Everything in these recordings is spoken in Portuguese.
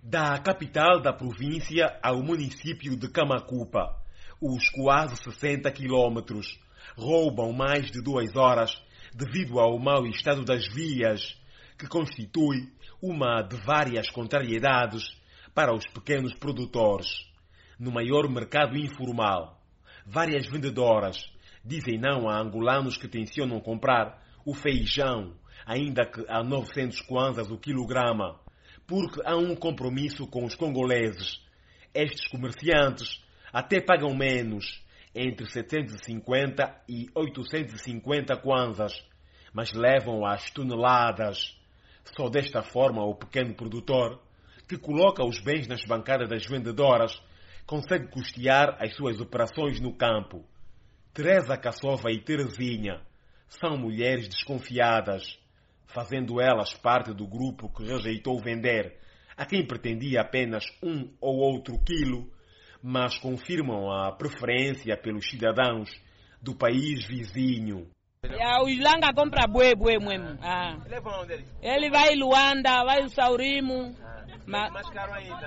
Da capital da província ao município de Camacupa, os quase 60 quilômetros roubam mais de 2 horas devido ao mau estado das vias, que constitui uma de várias contrariedades para os pequenos produtores. No maior mercado informal, várias vendedoras dizem não a angolanos que tencionam comprar o feijão, ainda que a 900 kwanzas o quilograma, porque há um compromisso com os congoleses. Estes comerciantes até pagam menos, entre 750 e 850 kwanzas, mas levam as toneladas. Só desta forma o pequeno produtor, que coloca os bens nas bancadas das vendedoras, consegue custear as suas operações no campo. Teresa Cassova e Terezinha são mulheres desconfiadas, fazendo elas parte do grupo que rejeitou vender a quem pretendia apenas 1 ou outro quilo, mas confirmam a preferência pelos cidadãos do país vizinho. O Ilanga compra bué mesmo. Ele vai em Luanda, vai em Saurimo. Mais caro ainda.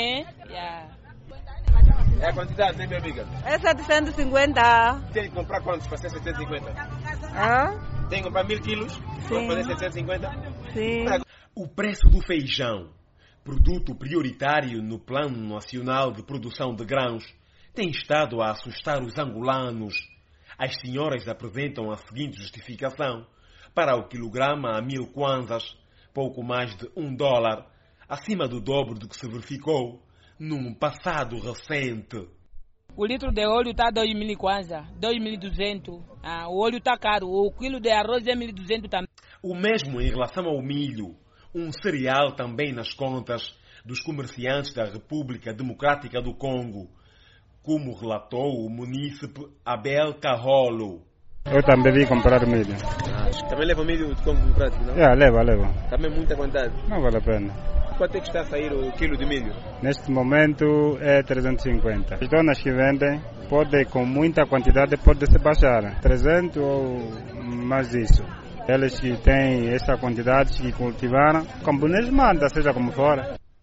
É a quantidade, né, minha amiga? É 750. Tem que comprar quantos para ser 750? Tem que comprar 1000 quilos para fazer 750? Sim. O preço do feijão, produto prioritário no Plano Nacional de Produção de Grãos, tem estado a assustar os angolanos. As senhoras apresentam a seguinte justificação: para o quilograma a 1000 kwanzas, pouco mais de $1, acima do dobro do que se verificou num passado recente. O litro de óleo está 2.000 kwanza, 2.200. O óleo está caro, o quilo de arroz é 1.200 também. O mesmo em relação ao milho, um cereal também nas contas dos comerciantes da República Democrática do Congo, como relatou o munícipe Abel Carrolo. Eu também vim comprar milho. Também leva milho de Congo Democrático, não? Leva. Também muita quantidade? Não vale a pena. Quanto é que está a sair o quilo de milho? Neste momento é 350. As donas que vendem, pode com muita quantidade, pode se baixar 300 ou mais isso. Eles que têm essa quantidade, que cultivaram, camponeses manda, seja como for.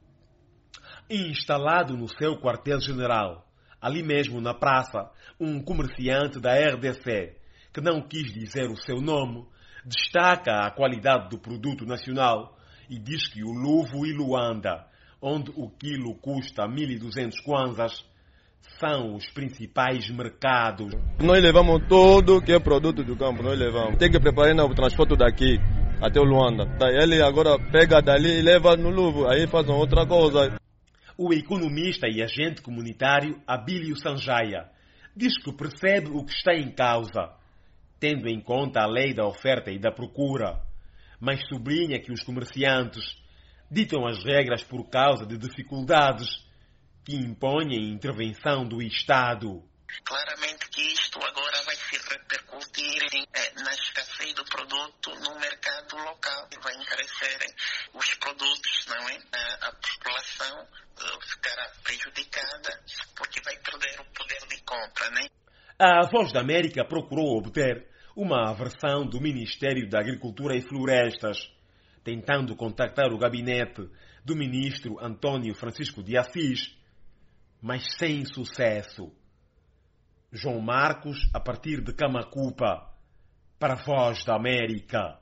Instalado no seu quartel-general, ali mesmo na praça, um comerciante da RDC, que não quis dizer o seu nome, destaca a qualidade do produto nacional e diz que o Luvo e Luanda, onde o quilo custa 1.200 kwanzas, são os principais mercados. Nós levamos tudo que é produto do campo, nós levamos. Tem que preparar o transporte daqui até o Luanda. Ele agora pega dali e leva no Luvo, aí fazem outra coisa. O economista e agente comunitário Abílio Sanjaya diz que percebe o que está em causa, tendo em conta a lei da oferta e da procura, mas sublinha que os comerciantes ditam as regras por causa de dificuldades que impõem a intervenção do Estado. Claramente que isto agora vai se repercutir na escassez do produto no mercado local. Vai encarecer os produtos, não é? A população ficará prejudicada porque vai perder o poder de compra, né? A Voz da América procurou obter uma versão do Ministério da Agricultura e Florestas, tentando contactar o gabinete do ministro Antônio Francisco de Assis, mas sem sucesso. João Marcos, a partir de Camacupa, para a Voz da América.